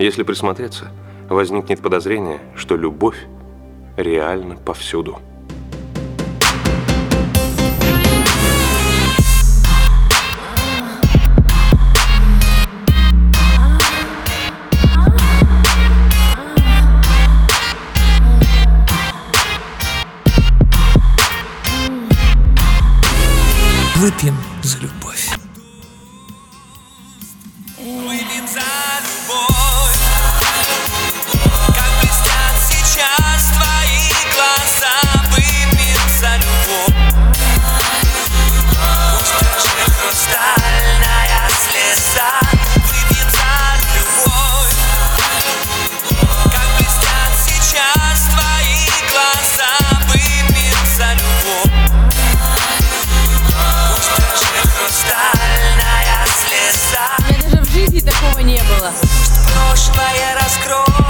Если присмотреться, возникнет подозрение, что любовь реально повсюду. Выпьем за любовь. Выпьем за любовь. Как блестят сейчас твои глаза. Выпьем за любовь. Пусть даже хрустальная слеза. Выпьем за любовь. Как блестят сейчас твои глаза. Выпьем за любовь. Хрустальная слеза. У меня даже в жизни такого не было. Прошлое раскрой.